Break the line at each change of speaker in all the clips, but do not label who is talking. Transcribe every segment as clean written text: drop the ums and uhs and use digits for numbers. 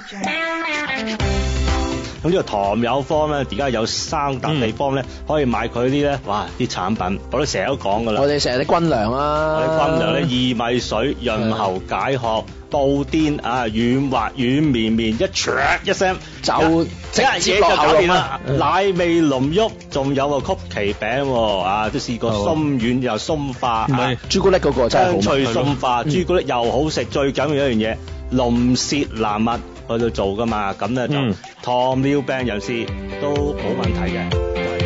咁呢個唐有方咧，而家有3笪地方咧，可以買佢啲咧，哇！啲產品我哋成日都講噶啦。
我哋成日啲軍糧啊，
我哋軍糧咧，薏米水潤喉解渴，布甸啊軟滑軟綿綿，一唰一聲
就
即刻嘢就搞掂啦。奶味濃郁，仲有個曲奇餅喎，啊都試過鬆軟又鬆化，
朱古力嗰個真係好
脆鬆化，朱古力又好食，最緊要一樣嘢，龍舌蘭蜜去到做噶嘛，咁咧就糖尿病人士都冇問題嘅。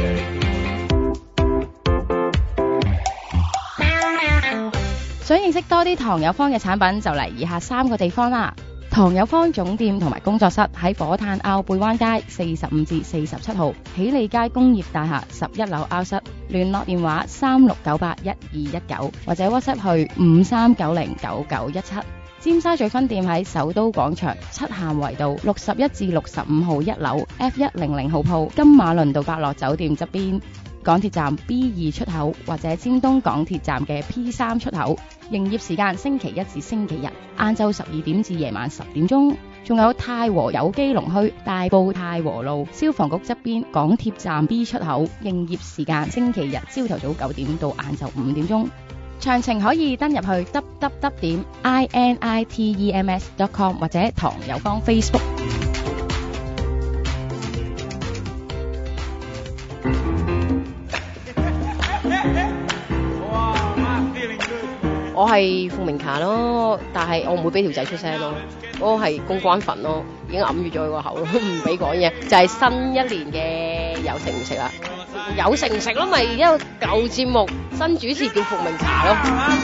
想認識多啲唐有方嘅產品，就嚟以下3個地方啦。唐有方總店同埋工作室喺火炭坳貝灣街45至47號，喜利街工業大廈11樓 R 室，聯絡電話36981219或者 WhatsApp 去53909917。尖沙咀分店喺首都廣場漆咸圍道61至65號1樓 F100號鋪，金馬倫道伯樂酒店側邊，港鐵站 B2 出口或者尖東港鐵站嘅 P3 出口。營業時間星期一至星期日晏晝12點至夜晚10點鐘。仲有太和有機農墟大埔太和路消防局側邊港鐵站 B 出口，營業時間星期日朝頭早9點到晏晝5點鐘。詳情可以登入去 www.initems.com 或者唐有方 Facebook。
我係傅明霞咯，但係我唔會俾條仔出聲咯。我係公關粉咯，已經揞住咗佢個口咯，唔俾講嘢。就係新一年嘅有食唔食啦，有食唔食咯，咪一個舊節目新主持叫傅明霞咯。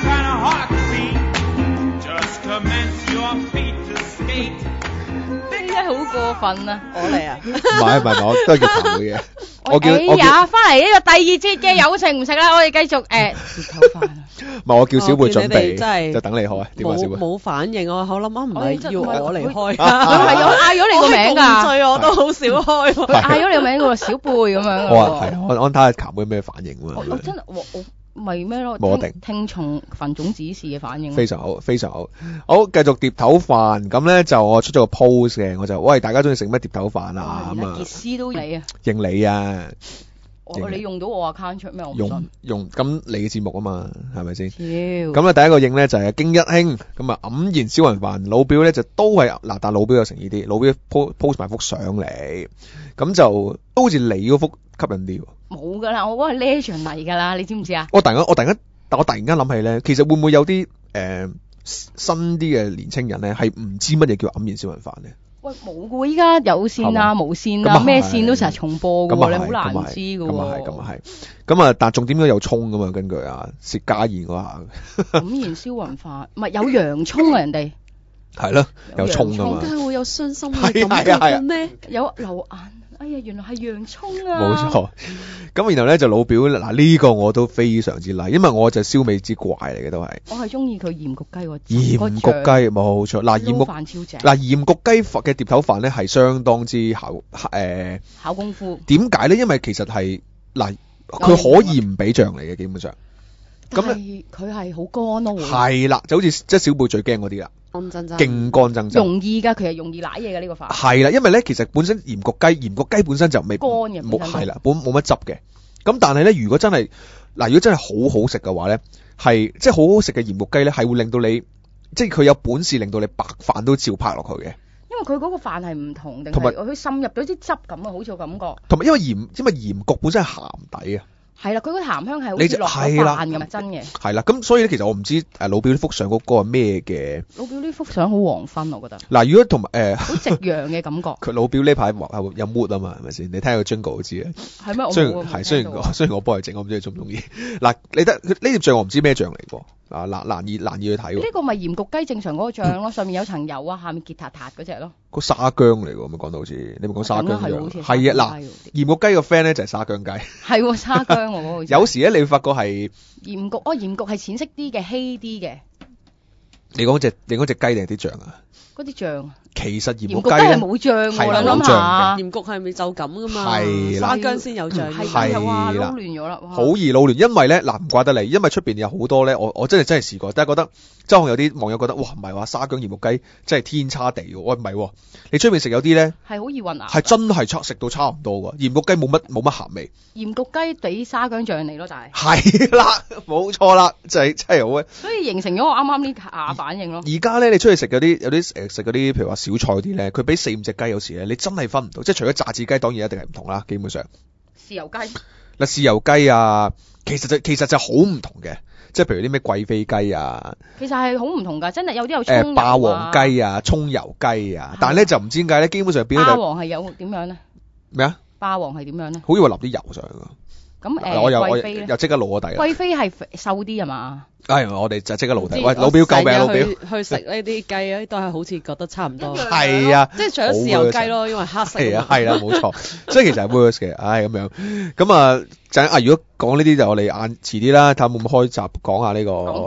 真係好過分啊！
我嚟啊！
唔係，我都係叫譚妹嘅。我叫
翻嚟呢個第2節嘅有食唔食啦，我哋繼續碟頭飯。
唔係，我叫小貝準備，
真係
就等你開啊！點啊，小貝？
冇反應啊！我諗唔係要我嚟開，
係我嗌咗你個名㗎。
所以我都好少開。
佢嗌咗你個名㗎喎，小貝咁樣。
我話係，我睇下譚妹咩反應喎。
我真係我咪咩咯？聽從群眾指示嘅反應。
非常好，非常好。好，繼續碟頭飯。咁咧就我出咗個 post 嘅，我就喂大家中意食咩碟頭飯啊？咁啊，
傑斯都你啊，
認你啊！
你用到我 account 出咩？我唔信。
用咁你嘅節目啊嘛，係咪先？
咁
啊，第一個認咧就係京一興。咁啊，黯然銷魂飯老表咧就都係嗱，但老表有誠意啲，老表 post 埋幅相嚟，咁就都好似你嗰幅吸引啲喎。
冇噶啦，我嗰個 legend 嚟噶啦，你知唔知啊？
我突然間諗起咧，其實會唔會有啲新啲嘅年青人咧係唔知乜嘢叫黯然銷魂飯咧？喂，
冇噶喎，依家有線啊、無線啊、咩線都成日重播噶喎，你好難知噶喎。
咁啊，但重點應該有葱噶嘛？根據啊薛家燕嗰下。
黯然銷魂飯，唔係有洋葱啊，人哋。
係咯，有葱噶嘛？
點解會有傷心嘅感覺呢？
有流眼。哎呀，原來係洋葱啊！
冇錯，咁然後咧就老表嗱呢個我都非常之like，因為我就燒味之怪嚟嘅都係。我係中意佢鹽焗雞喎。鹽焗雞冇錯，嗱鹽焗飯超正。嗱鹽焗雞嘅碟頭飯咧係相當之考功夫。點解咧？因為其實係嗱，佢可以唔俾醬嚟嘅，基本上。咁咧佢係好乾咯。係啦，就好似即係小貝最驚嗰啲啦。勁乾爭爭，容易㗎，佢係容易舐嘢㗎呢個飯。係啦，因為咧其實本身鹽焗雞本身就未乾嘅，冇係啦，冇乜汁嘅。咁但係咧，如果真係嗱，如果真係好好食嘅話咧，係即係好好食嘅鹽焗雞咧，係會令到你即係佢有本事令到你白飯都照拍落去嘅。因為佢嗰個飯係唔同，定係佢滲入咗啲汁咁啊，好似有感覺。同埋因為鹽焗本身係鹹底啊。係啦，佢個鹹香係好似落咗飯咁啊，真嘅。係啦，咁所以咧，其實我唔知老表呢幅相嗰個係咩嘅。老表呢幅相好黃昏，我覺得。嗱，如果同埋好夕陽嘅感覺。佢老表呢排有 mood 啊嘛，係咪先？你睇下個 Jingle 就知啦。係咩？雖然我幫佢整，我唔知佢中唔中意。嗱，你得呢碟醬我唔知咩醬嚟喎。啊難以去睇喎。呢個咪鹽焗雞正常嗰個醬咯，上面有層油啊，下面結塔塔嗰隻咯。個沙姜嚟喎，咪講到好似你咪講沙姜醬。係啊，嗱，鹽焗雞個 friend 咧就係沙姜雞。係沙姜我嗰個。有時咧，你會發覺係鹽焗鹽焗係淺色啲嘅，稀啲嘅。你講隻雞定係啲醬啊？嗰啲醬。其其實鹽焗
鹽焗雞係冇醬喎，
係
諗下
鹽焗係咪就咁噶嘛？
係啦
沙薑先有醬，
係哇
係啦
撈亂咗啦，
好易撈亂，因為咧嗱唔怪得你，因為出邊有好多咧，我真係試過，但係覺得即係有啲網友覺得哇唔係話沙薑鹽焗雞真係天差地喎，喂唔係喎，你出邊食有啲咧
係好易混淆，
係真係食到差唔多㗎，鹽焗雞冇乜鹹味，
鹽焗雞俾沙薑醬嚟咯，就係
係啦，冇錯啦，真係好啊！
所以形成咗我啱啱呢下反應咯。
而家咧，你出去食有啲食嗰啲，譬如話小菜啲咧，佢俾4-5隻雞，有時咧你真係分唔到，即係除咗炸子雞，當然一定係唔同啦，基本上。
豉油雞
嗱，豉油雞啊，其實就好唔同嘅，即係譬如啲咩貴妃雞啊，
其實係好唔同㗎，真係有啲有葱油啊
霸王雞啊、葱油雞啊，但係咧就唔知點解咧，基本上變咗
霸王係有點樣咧？
咩啊？
霸王係點樣咧？
好似話淋啲油上㗎。
咁
我
貴妃咧
又即刻攞底啦。
貴妃係瘦啲係嘛？
我哋就即刻攞底。喂，老表救命，老表。
去食呢啲雞咧，都係好似覺得差唔多。
係啊，
即係除咗豉油雞咯，因為黑色。
係啦，冇錯。所以其實係 worse 嘅，咁樣。咁啊，如果講呢啲就我哋遲啲啦，睇下會唔會開集講下呢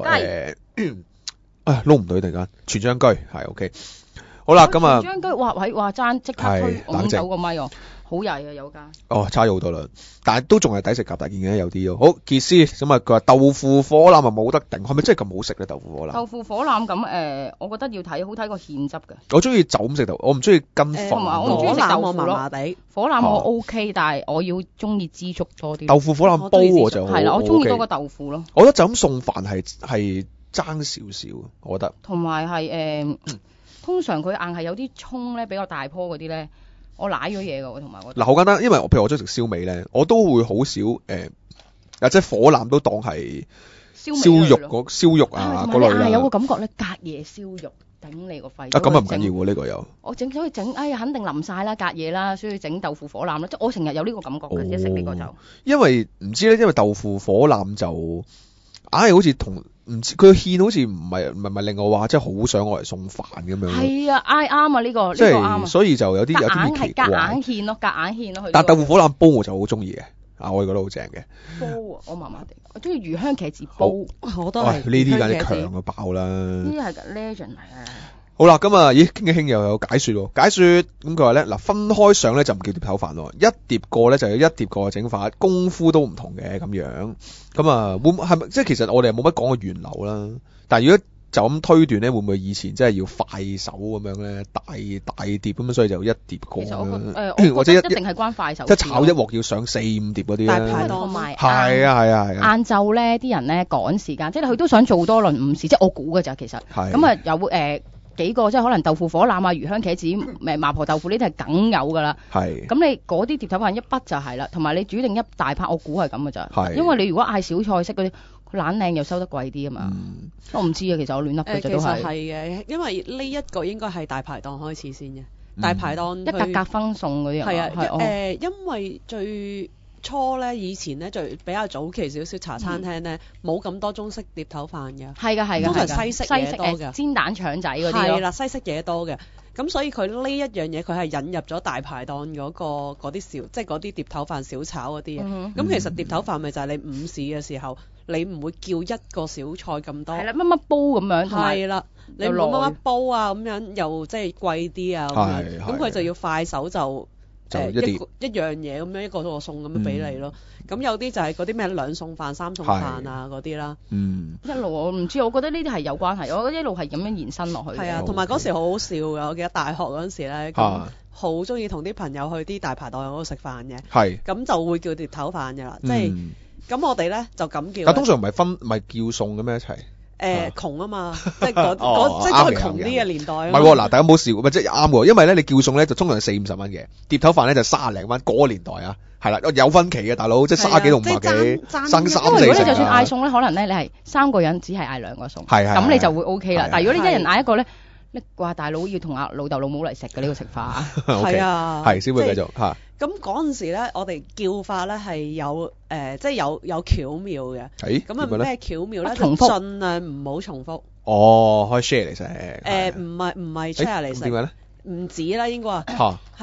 個撈唔到突然間全張居係 OK。好啦，咁啊。
全張居話爭即刻推5手個咪喎。好曳啊有間。
差咗好多啦，但係都仲係抵食夾大件嘅有啲咯。好，傑斯咁啊，佢話豆腐火腩啊冇得頂，係咪真係咁好食咧？豆腐火腩。豆腐火腩咁我覺得要睇好睇個芡汁嘅。我中意就咁食豆，我唔中意跟飯。
我唔中意食豆腐
麻麻地。
火腩我 OK，但係我要中意支竹多啲。
豆腐火腩煲我就
係啦，我中意多個豆腐咯。
我覺得就咁送飯係爭少少，我覺得。同埋
係通常佢硬係有啲葱咧比較大棵嗰啲咧。我舐咗嘢㗎喎，同埋我
嗱好簡單，因為譬如我中意食燒味咧，我都會好少即係火腩都當係燒肉啊嗰類啦。
有個感覺咧，隔夜燒肉頂你個肺。
咁啊唔緊要喎，呢個有。我
整咗去整，肯定淋晒啦，隔夜啦，所以整豆腐火腩啦，即係我成日有呢個感覺嘅，一食呢個就。因為
唔知咧，因為豆腐火腩就硬係好似同。唔知佢個芡好似唔係令我話，即係好想我嚟送飯咁樣。
係啊，啱啊呢個，即係啱啊。
所以就有啲奇怪。
夾硬芡咯，夾硬芡咯。
但豆腐火腩煲我就好中意嘅，我覺得好正嘅。
煲我麻麻地，我中意魚香茄子煲，我都係。
呢啲梗係強到爆啦！
呢啲係 legend 嚟嘅。
好啦，咁啊，傾一傾又有解說喎。解說咁佢話咧，嗱分開上咧就唔叫碟頭飯咯，一碟過咧就有一碟過嘅整法，功夫都唔同嘅咁樣。咁啊，係咪即係其實我哋冇乜講過源流啦？但係如果就咁推斷咧，會唔會以前真係要快手咁樣咧，大碟咁樣，所以就一碟過咁樣？或者一定係關快手。即係炒一鑊要上4-5碟嗰啲咧。大排檔同埋係啊。
晏晝咧，啲人咧趕時間，即係佢都想做多輪午市，即係我估嘅咋其實。係。咁啊有幾個即係可能豆腐火腩啊、魚香茄子、麻婆豆腐呢啲係梗有㗎啦。係。咁你嗰啲碟頭飯一筆就係啦，同埋你煮定一大拍，我估係咁㗎咋。係。因為你如果嗌小菜式嗰啲，佢懶靚又收得貴啲啊嘛。我唔知啊，其實我亂笠嘅啫都係。其實係嘅，
因為呢一個應該係大排檔開始先嘅。大排檔
一格分餸嗰啲
係啊。因為最初咧，以前咧比較早期少少茶餐廳咧，冇咁多中式碟頭飯嘅。係㗎。通常西式嘢多嘅。煎蛋腸仔嗰啲係啦，西式嘢多嘅。咁所以佢呢一樣嘢，佢係引入咗大排檔嗰啲即係嗰啲碟頭飯小炒嗰啲嘢。咁其實碟頭飯咪就係你午市嘅時候，你唔會叫一個小菜咁多。係啦，乜乜煲咁樣。係啦，你冇乜乜煲啊咁樣，又即係貴啲啊咁樣。咁佢就要快手就一樣嘢咁樣一個餸咁樣俾你咯。咁有啲就係嗰啲咩2餸飯、3餸飯啊嗰啲啦。一路我唔知，我覺得呢啲係有關係，我覺得一路係咁樣延伸落去。係啊，同埋嗰時好好笑㗎，我記得大學嗰陣時咧，好中意同啲朋友去啲大排檔嗰度食飯嘅。係。咁就會叫碟頭飯㗎啦，即係咁我哋咧就咁叫。但通常唔係叫餸嘅咩一齊？窮啊嘛，即係嗰即係窮啲嘅年代。唔係嗱，大家唔好笑，咪即係啱喎。因為咧，你叫餸咧就通常係40-50蚊嘅，碟頭飯咧就30零蚊。嗰個年代啊，係啦，有分期嘅大佬，即係30幾同50幾，生3-4。因為如果你就算嗌餸咧，可能咧你係3個人只係嗌2個餸，咁你就會 OK 啦。但係如果你一人嗌一個咧，你話大佬要同阿老豆老母嚟食嘅呢個食法。係啊，係先會繼續嚇。咁嗰陣時咧，我哋叫法咧係有即係有巧妙嘅。咁啊咩巧妙咧？就盡量唔好重複。可以 share 嚟食。唔係 share 嚟食。點解咧？唔止啦，應該話係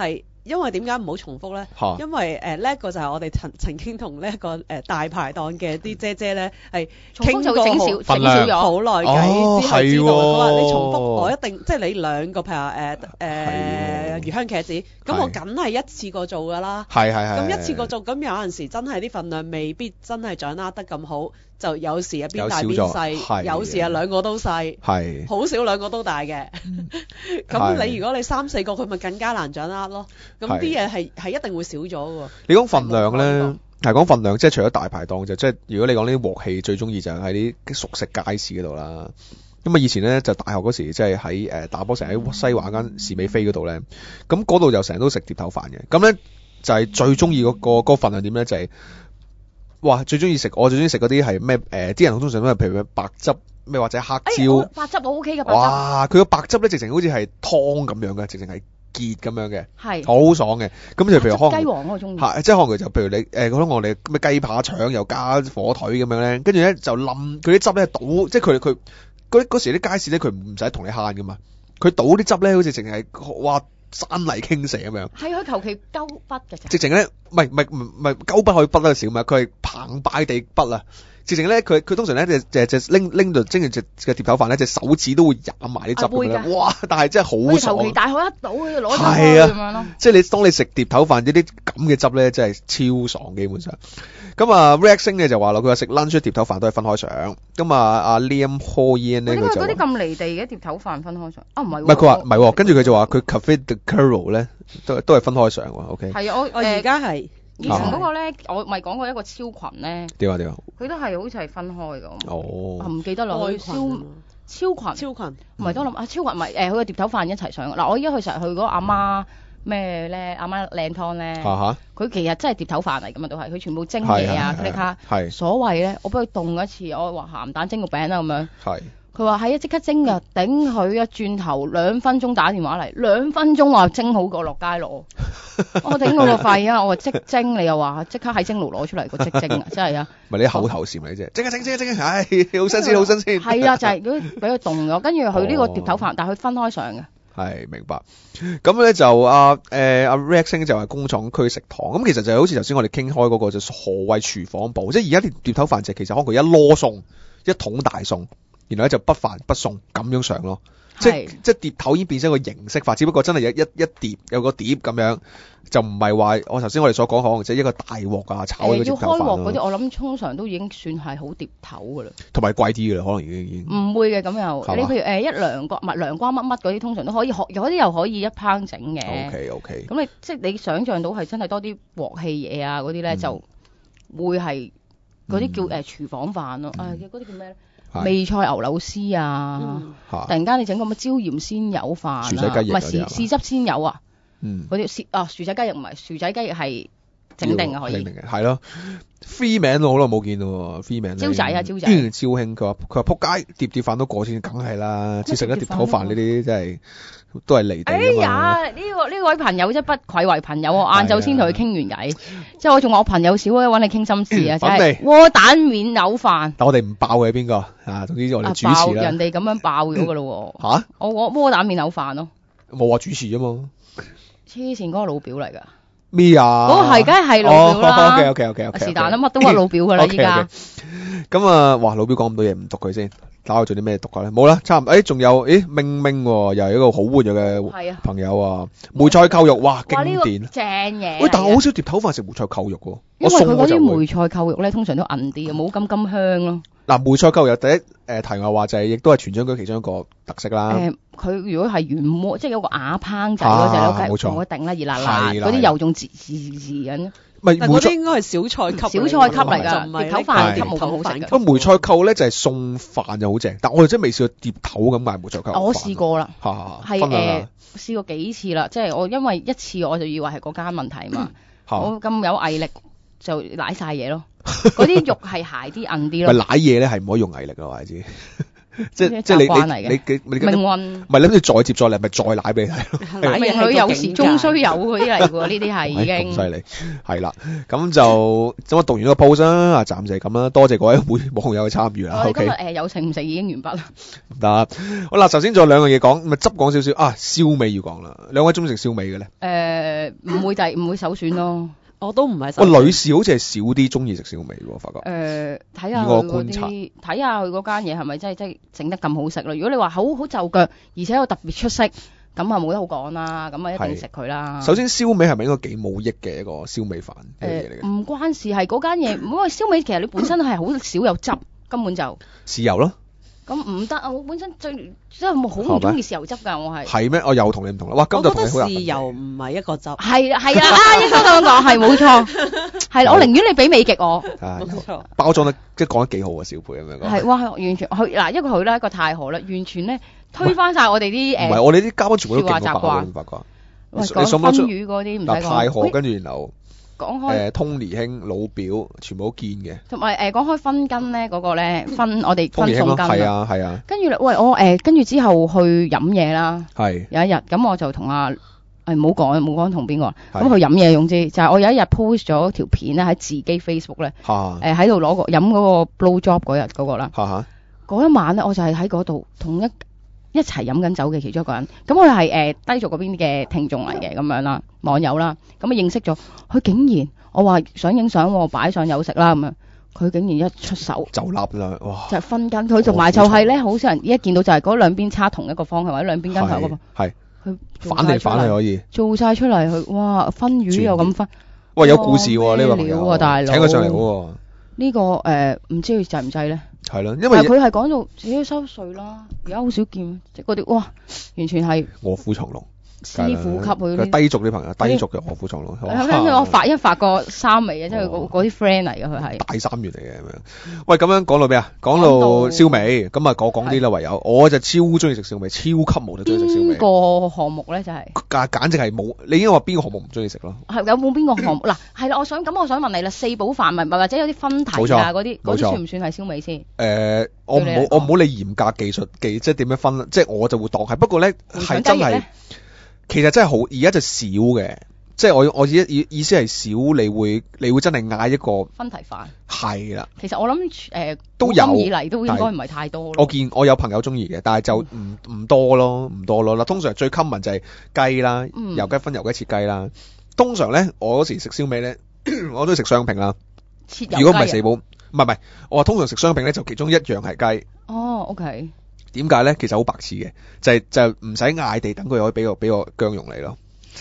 因為點解唔好重複咧？因為呢一個就係我哋曾經同呢一個大排檔嘅啲姐姐咧係傾過
整少咗
好耐偈之後知道，佢話你重複我一定即係你兩個譬如魚香茄子，咁我梗係一次過做㗎啦。咁一次過做，咁有陣時真係啲份量未必真係掌握得咁好，就有時啊邊大邊細，有時啊兩個都細，好少兩個都大嘅。咁你如果你3、4個，佢咪更加難掌握咯。咁啲嘢係一定會少咗喎。
你講份量咧，係講份量，即係除咗大排檔就即係如果你講呢啲鑊氣，最中意就係喺啲熟食街市嗰度啦。咁啊以前咧就大學嗰時即係喺打波成日喺西環間士美飛嗰度咧，咁嗰度就成日都食碟頭飯嘅。咁咧就係最中意嗰個份量點咧就係、哇最中意食，我最中意食嗰啲係咩啲人通常都係譬如白汁咩或者黑椒。
白汁我 OK 嘅白汁。
哇！佢個白汁咧直情好似係湯咁樣嘅，直情係結咁樣嘅，
係
好爽嘅。咁就譬如可能
雞皇我中意，
即係可能就譬如你可能我哋咩雞扒腸又加火腿咁樣咧，跟住咧就冧佢啲汁咧倒，即係佢嗰時啲街市咧佢唔使同你慳噶嘛，佢倒啲汁咧好似淨係哇山泥傾瀉咁樣。係佢求其鳩筆嘅。直情咧唔係鳩筆可以筆得少嘛，佢係澎湃地筆啊！直情咧，佢通常咧就拎到蒸完隻碟頭飯咧，隻手指都會飲埋啲汁咁樣。哇！但係真係好爽。求其大海一倒，攞咗咁樣咯。即係當你食碟頭飯呢啲咁嘅汁咧，真係超爽基本上。咁啊 Reaction 嘅就話咯，佢話食 lunch 碟頭飯都係分開上。咁阿 Liam Hoyan 咧，佢就嗰啲咁離地嘅碟頭飯分開上。唔係。唔係佢話唔係，跟住佢就話佢 Cafe de Coral 咧都係分開上喎。OK。係
我而家係。以前嗰個咧，
我
咪講過一個超群咧。
點啊？
佢都係好似係分開㗎。
哦。
唔記得啦。超群。唔係多諗啊！超群唔係佢個碟頭飯一齊上。嗱，我依家成日去嗰個阿媽咩咧？阿媽靚湯咧。佢其實真係碟頭飯嚟㗎嘛，都係佢全部蒸嘢啊，佢哋卡。係。所謂咧，我幫佢凍一次，我話鹹蛋蒸個餅啦咁樣。係。佢話係啊，即刻蒸㗎，頂佢一轉頭2分鐘打電話嚟，2分鐘話蒸好過落街攞。我頂我個肺啊！我話即蒸，你又話即刻喺蒸爐攞出嚟個即蒸啊！真係啊！
咪你口頭禪嚟啫，蒸，唉，好新鮮，好新鮮。
係啊，就係如果俾佢凍咗，跟住佢呢個碟頭飯，但係佢分開上嘅。
係明白。咁咧就阿 Reaction 就係工廠區食堂。咁其實就係好似頭先我哋傾開嗰個就何謂廚房部，即係而家碟頭飯就其實可能佢一籮餸，一桶大餸。然後咧就不飯不餸咁樣上咯，即係碟頭已經變成一個形式化，只不過真係一碟有個碟咁樣，就唔係話我頭先我哋所講可能即係一個大鑊啊炒嗰啲碟頭飯。要開鑊嗰啲，我諗通常都已經算係好碟頭噶啦，同埋貴啲噶啦，可能已經唔會嘅咁又。你譬如一涼瓜乜乜嗰啲，通常都可以有啲又可以一烹整嘅。OK。咁你即係你想象到係真係多啲鑊氣嘢啊嗰啲咧，就會係嗰啲叫廚房飯咯。嗰啲叫咩咧？味菜牛柳絲啊，突然間你整個乜椒鹽鮮魷飯啊，唔係豉汁鮮魷啊，嗰啲薯仔雞翼唔係薯仔雞翼係整定嘅可以， 係咯。free 名我好耐冇見咯 ，free 名
招仔啊招仔，
招興佢話仆街碟飯都過先，梗係啦，只食一碟頭飯呢啲真係都係離地。哎
呀，呢位朋友真不愧為朋友，我晏晝先同佢傾完偈，即係我仲話我朋友少啊，揾你傾心事啊，真係窩蛋免牛飯。
但我哋唔爆嘅係邊個啊？總之我哋主持啦。
人哋咁樣爆咗噶咯喎。嚇！我窩蛋免牛飯咯。
冇話主持啫嘛。
黐線嗰個老表嚟㗎。
咩啊？
嗰個係梗係老表啦。
OK。
是但啦，乜都話老表㗎啦，依家。
咁啊，哇！老表講咁多嘢，唔讀佢先。睇下做啲咩讀㗎咧？冇啦，差唔多。仲有，明喎，又係一個好活躍嘅朋友啊！梅菜扣肉，哇，經典。
正嘢。
喂，但係我好少碟頭飯食梅菜扣肉喎。
因為佢嗰啲梅菜扣肉咧，通常都韌啲嘅，冇咁甘香咯。
嗱，梅菜扣肉第一題外話就係，亦都係全將軍其中一個特色啦。
佢如果係原鍋，即係有個瓦烹仔嗰隻咧，冇錯，我頂啦，熱辣辣，嗰啲油仲滋緊。
但嗰啲應該係小菜級嚟㗎，碟頭飯級冇咁好食嘅。
梅菜扣咧就係餸飯就好正，但我哋真係未試過碟頭咁賣梅菜扣。
我試過啦，
係
試過幾次啦，即係我因為一次我就以為係嗰間問題嘛，我咁有毅力就舐晒嘢咯。嗰啲肉係鞋啲韌啲咯。
咪舐嘢咧係唔可以用毅力㗎，我知。 即係你
命運，
唔係諗住再接再厲，咪再奶俾你睇。
佢有時終須有嗰啲嚟喎，呢啲係已經。
咁犀利，係啦，咁就咁我讀完個 post 啦，暫時係咁啦，多謝各位網友嘅參與啦。
我哋今日有情唔食已經完畢啦。
唔得，好啦，首先仲有兩個嘢講，咪執講少少啊，燒味要講啦，兩位中意食燒味嘅咧？
唔會首選咯。
我都唔係。
女士好似係少啲中意食燒味喎，發覺。睇下佢嗰啲，
睇下佢嗰間嘢係咪真係整得咁好食咯？如果你話好就腳，而且又特別出色，咁啊冇得好講啦，咁啊一定食佢啦。
首先燒味係咪應該幾冇益嘅一個燒味飯嘅嘢嚟嘅？
唔關事，係嗰間嘢，因為燒味其實你本身係好少有汁，根本就
豉油咯。咁
唔得啊！我本身真係好唔中意豉油汁㗎，我係。
係咩？我又同你唔同啦。哇！咁就同你好難。
豉油唔係一個汁。
係啦，應該咁講，係冇錯。係啦，我寧願你俾美極我。
冇錯。包裝得即係講得幾好啊，小佩咁樣講。
係哇！完全佢嗱，一個佢啦，一個太好啦，完全咧推翻晒我哋啲
唔係我哋啲嘉賓全部都勁過爆嘅，發覺。
喂，講分魚嗰啲唔使講。
太河跟住然後。
講開
Tony 兄老表全部都見嘅，
同埋講開分羹咧嗰個咧分我哋分餸羹
係啊，
跟住喂我跟住之後去飲嘢啦，
係有
一日咁我就同唔好講同邊個，咁去飲嘢總之就係我有一日 post 咗條片咧喺自己 Facebook 咧，喺度攞個飲嗰個 blow job 嗰日嗰個啦，嗰一晚咧我就係喺嗰度同一齊飲緊酒嘅其中一個人，咁佢係低俗嗰邊嘅聽眾嚟嘅咁樣啦，網友啦，咁啊認識咗，佢竟然我話想影相喎，擺上有食啦咁樣，佢竟然一出手
就立啦，哇！
就係分羹，佢同埋就係咧，好少人一見到就係嗰兩邊叉同一個方向或者兩邊羹頭嗰個，
係佢反嚟反去可以
做晒出嚟，佢哇分魚又咁分，
哇有故事喎呢個朋友，
大佬
請佢上嚟喎。
呢個唔知佢制唔制咧？
係咯，因為
佢係講到自己收稅啦，而家好少見，即係嗰啲哇，完全係
臥虎藏龍，
師傅級佢
低俗啲朋友，低俗嘅臥虎藏龍。
跟住我發個三味嘅，即係嗰啲 friend 嚟嘅，佢係
大三元嚟嘅咁樣。喂，咁樣講到咩啊？講到燒味，咁啊我講啲啦，唯有我就超中意食燒味，超級無敵中意食燒味。
邊個項目咧就係？
簡直係冇，你應該話邊個項目唔中意食咯？
係有冇邊個項目？嗱，係啦，我想問你啦，四寶飯咪或者有啲分題啊嗰啲算唔算係燒味先？
我唔好理嚴格技術即係點樣分，即係我就會當係。不過咧係真係，其實真係好，而家就少嘅。即係我意思係少，你會真係嗌一個
分題飯。
係啦。
其實我諗
都有
以嚟都應該唔係太多。
我見我有朋友中意嘅，但係就唔多咯。嗱，通常最 common 就係雞啦，油雞分油雞切雞啦。通常咧，我嗰時食燒味咧，我都食雙拼啦。如果唔係四寶，唔係，我話通常食雙拼咧，就其中一樣係雞。
哦 ，OK。點
解咧？其實好白痴嘅，就唔使嗌地，等佢可以俾個薑蓉你咯。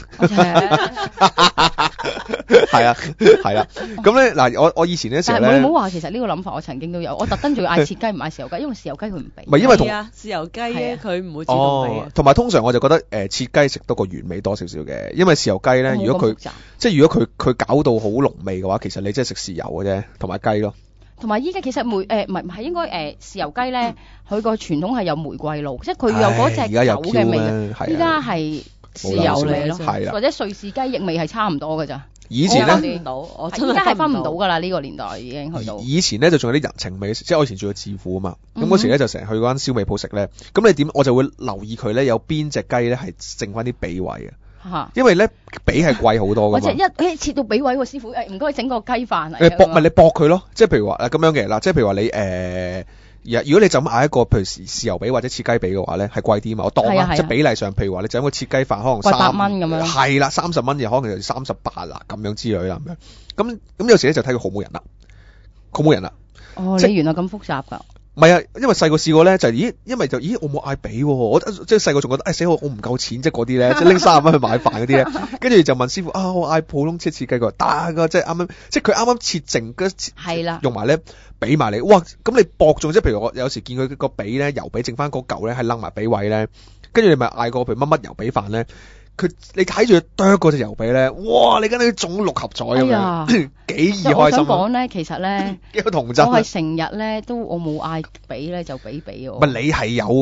係啊。咁咧嗱，我以前咧成日咧，
你唔好話，其實呢個諗法我曾經都有，我特登仲要嗌切雞唔嗌豉油雞，因為豉油雞佢唔俾。
唔係因為同
豉油雞佢唔會自動俾嘅。
同埋通常我就覺得切雞食多個原味多少少嘅，因為豉油雞咧，如果佢搞到好濃味嘅話，其實你真係食豉油嘅啫，同埋雞咯。
同埋依家其實唔係應該豉油雞咧，佢個傳統係有玫瑰露，即係佢有嗰隻酒嘅味。依家係豉油嚟咯，或者瑞士雞翼味係差唔多㗎咋。
以前咧，
我真係分唔到㗎啦，呢個年代已經去到。
以前咧就仲有啲人情味，即係我以前住過置富啊嘛。咁嗰時咧就成日去嗰間燒味鋪食咧，咁你點我就會留意佢咧有邊隻雞咧係剩翻啲髀位嘅。因為咧髀係貴好多噶嘛，
或者切到髀位喎，師傅唔該整個雞飯嚟。
你搏佢咯，即係譬如話咁樣嘅嗱，即係譬如話你如果你就咁嗌一個譬如豉油髀或者切雞髀嘅話咧，係貴啲嘛，我當即係比例上，譬如話你就咁個切雞飯可能
300蚊咁樣，
係啦，30蚊又可能就38啦咁樣之類啦咁樣，咁有時咧就睇佢好冇人啦，
哦，你原來咁複雜㗎。
唔係啊，因為細個試過咧，就因為我冇嗌髀喎，我即係細個仲覺得死我唔夠錢，即係嗰啲咧，即係拎30蚊去買飯嗰啲咧，跟住就問師傅我嗌普通切雞，佢話得㗎，即係啱啱，即係佢啱啱切剩
係啦，
用埋咧俾埋你，哇！咁你搏中即係譬如我有時見佢個髀咧油髀剩翻嗰嚿咧係擸埋髀位咧，跟住你咪嗌個譬如乜乜油髀飯咧。你睇住剁嗰隻油髀咧，哇！你跟住中6合彩咁樣，幾易開心。我想
講咧，其實咧，
幾個童真。
我係成日咧都我冇嗌髀咧就俾我。
唔係你係有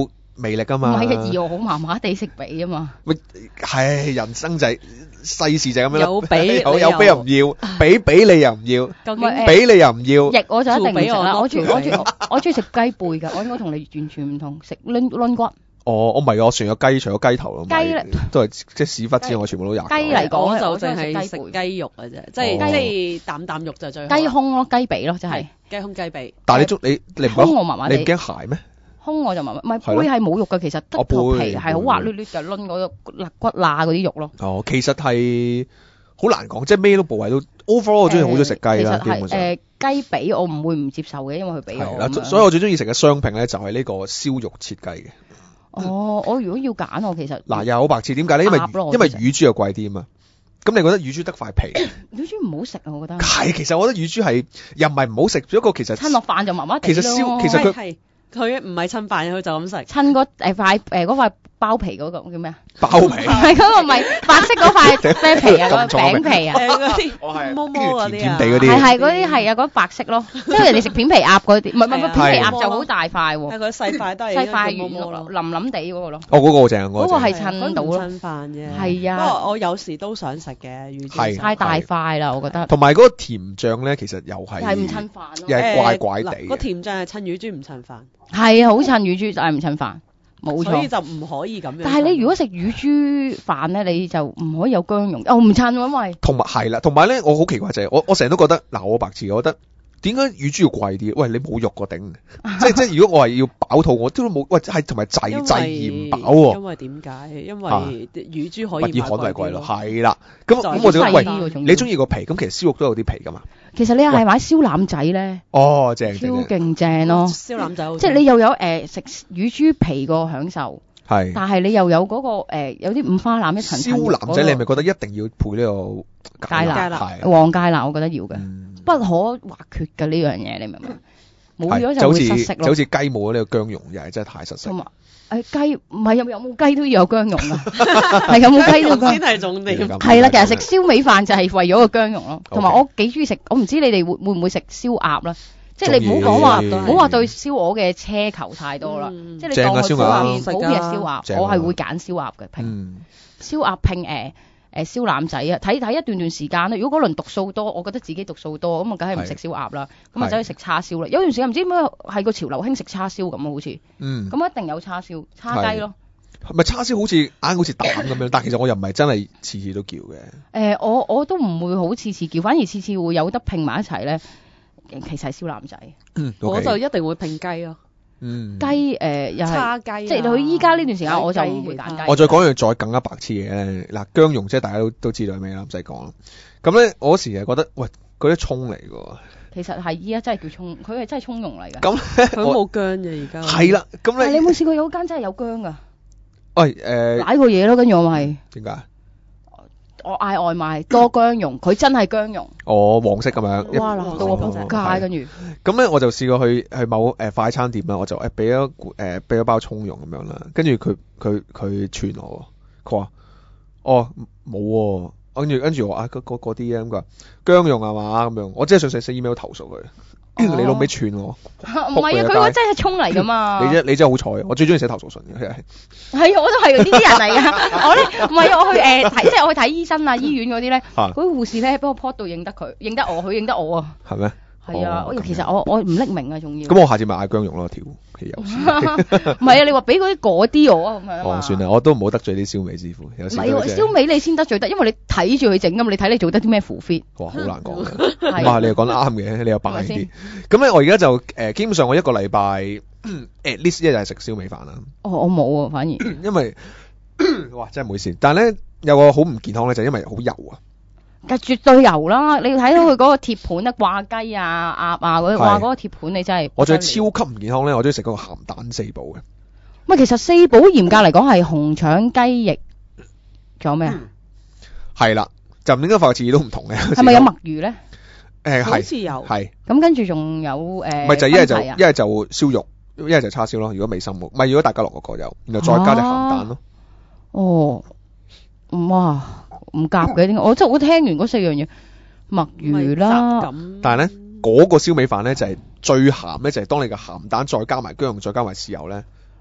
魅力㗎嘛。
唔係嘅，而我好麻麻地食髀啊嘛。
咪係人生就係世事就係咁樣啦。
有髀
有髀又唔要，俾你又唔要，俾你又唔要。
翼我就一定唔食啦。我中意食雞背㗎，我應該同你完全唔同，食攆骨。
哦，我唔係，我除咗雞，除咗雞頭咯，
雞
都係即係屎忽之外，我全部都有。
雞嚟講
就淨係食雞肉嘅啫，即係啖肉就最好。
雞胸咯，雞髀咯，就係
雞胸雞髀。
但係你唔
胸我麻麻地，
你唔驚鞋咩？
胸我就麻麻，唔係背係冇肉嘅，其實得個皮係好滑捋捋嘅，攆嗰個肋骨罅嗰啲肉咯。
哦，其實係好難講，即係咩都部位都 overall 我好中意食雞啦。基本上
雞髀我唔會唔接受嘅，因為佢俾我。
所以我最中意食嘅商品咧就係呢個燒肉切雞嘅。
哦，我如果要揀，我其實
嗱又好白痴，點解咧？因為乳豬又貴啲啊嘛。咁你覺得乳豬得塊皮？
乳豬唔好食啊，我覺得。
係，其實我覺得乳豬係又唔係唔好食，只不過其實
襯落飯就麻麻地咯。
其實
佢唔係襯飯，佢就咁食。
襯嗰塊包皮嗰個叫咩啊？
包皮
係嗰個咪白色嗰塊咩皮啊？嗰個餅皮啊？
嗰啲毛毛嗰啲啊？
甜地嗰啲
係嗰啲係啊，嗰白色咯。即係人哋食片皮鴨嗰啲，唔係片皮鴨就好大塊喎。
係佢細塊都係
細塊圓肉咯，腍腍地嗰個咯。
哦，嗰個好正，
嗰個係襯到咯。
襯飯嘅。
係啊。
不過我有時都想食嘅乳豬。
太大塊啦，我覺得。
同埋嗰個甜醬咧，其實又係
唔襯飯咯，
又係怪怪地。
個甜醬係襯乳豬唔襯飯。
係啊，好襯乳豬，但係唔襯飯。冇錯，
所以就唔可以咁樣。
但係你如果食乳豬飯咧，你就唔可以有薑蓉，唔襯因為。
同埋係啦，同埋咧，我好奇怪就係我成日都覺得嗱，我白痴，我覺得點解乳豬要貴啲？喂，你冇肉個頂，即如果我係要飽肚，我都冇。喂，係同埋滯唔飽喎。
因為點解？因為乳豬可以
物以罕為貴咯。係啦，咁我就喂，你中意個皮？咁其實燒肉都有啲皮噶嘛。
其實你係買燒腩仔咧，
哦，正
超勁正咯！
燒腩仔
即係你又有食乳豬皮個享受，
係，但
係你又有嗰個有啲五花腩一層層。
燒腩仔你係咪覺得一定要配呢個
芥辣？黃芥辣我覺得要嘅，不可或缺嘅呢樣嘢，你明唔明？冇咗就會失色咯。
就好似雞冇呢個薑蓉，又係真係太失色。
雞唔係有冇雞都要有薑蓉啊？係有冇雞都要。
先係重點。
係啦，其實食燒味飯就係為咗個薑蓉咯。同埋我幾中意食，我唔知你哋會唔會食燒鴨啦？即係你唔好話對燒鵝嘅奢求太多啦。即係你當佢普遍係燒鴨，我係會揀燒鴨嘅拼。燒鴨拼燒腩仔啊！睇一段時間啦。如果嗰輪毒素多，我覺得自己毒素多，咁我梗係唔食燒鴨啦。咁啊走去食叉燒啦。有段時間唔知點解係個潮流興食叉燒咁啊，好似。咁一定有叉燒、叉雞咯。
係咪叉燒好似好似蛋咁樣？但其實我又唔係真係次次都叫嘅。
我都唔會好次次叫，反而次次會有得拼埋一齊咧。其實係燒腩仔。
我就一定會拼雞咯。
雞又係
叉雞，
即係佢依家呢段時間我就唔會揀雞。
我再講樣再更加白痴嘢咧，嗱薑蓉即係大家都知道係咩啦，唔使講啦。咁咧我嗰時係覺得，喂嗰啲葱嚟㗎。其
實係依家真係叫葱，佢係真係葱蓉嚟㗎。
咁
佢冇薑嘅而家。
係啦，咁
你有冇試過有間真係有薑㗎？
喂
舐過嘢咯，跟住我咪
點解？
我嗌外賣多薑蓉，佢真係薑蓉。
哦，黃色咁樣。
哇！到我仆街，跟住。
咁咧我就試過去某快餐店啦，我就俾咗包葱蓉咁樣啦，跟住佢串我，佢話哦冇喎，跟住我嗰啲啊咁佢薑蓉係嘛咁樣，我真係想寫 email 投訴佢。跟住你老尾串我，
唔係啊！佢嗰真係葱嚟噶嘛？
你真係好彩，我最中意寫投訴信嘅係。
係我都係呢啲人嚟噶。我咧唔係我去睇，即係我去睇醫生啊、醫院嗰啲咧，嗰啲護士咧俾我 pod 到認得佢，認得我，佢認得我啊。
係咩？
係啊，其實我唔匿名啊，仲要。
咁我下次咪嗌薑蓉咯，條汽油。
唔係啊，你話俾嗰啲我啊咁樣。
哦，算啦，我都唔好得罪啲燒味師傅。有時唔
係燒味你先得罪得，因為你睇住佢整㗎嘛，你睇你做得啲咩 full fit。
哇，好難講嘅。哇，你又講得啱嘅，你又扮啲。咁咧，我而家就基本上我一個禮拜 at least 一日係食燒味飯啦。
我冇啊，反而。因
為哇，真係唔好意思，但係咧有個好唔健康咧，就因為好油啊。
絕對油啦！你要睇到佢嗰個鐵盤啊，掛雞啊、鴨啊嗰啲，哇嗰個鐵盤你真係。
我仲超級唔健康咧，我中意食嗰個鹹蛋四寶嘅。
喂，其實四寶嚴格嚟講係紅腸雞翼，仲有咩啊？
係啦，就唔應該發覺次次都唔同嘅。
係咪有墨魚咧？
好似有。
係。
咁跟住仲有
唔係就一係就燒肉，一係就叉燒咯。如果味心冇，唔係如果大家樂嗰個有，然後再加隻鹹蛋咯。
哦，哇！唔夾嘅，點解？我聽完嗰4樣嘢，墨魚啦。
但係咧，嗰個燒味飯咧就係最鹹咧，就係當你嘅鹹蛋再加埋薑蓉，再加埋豉油咧，